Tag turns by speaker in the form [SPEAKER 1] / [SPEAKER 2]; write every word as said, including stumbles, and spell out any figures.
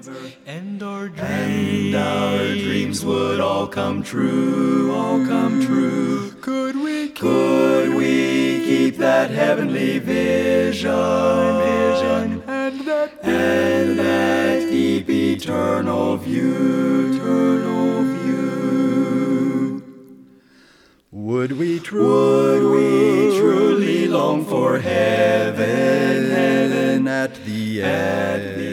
[SPEAKER 1] and our dreams,
[SPEAKER 2] and our dreams would all come true, all come true.
[SPEAKER 1] Could we,
[SPEAKER 2] could we keep that heavenly vision, vision,
[SPEAKER 1] and that,
[SPEAKER 2] and that deep eternal view, eternal view? Would we, would we truly long for heaven, heaven at the end?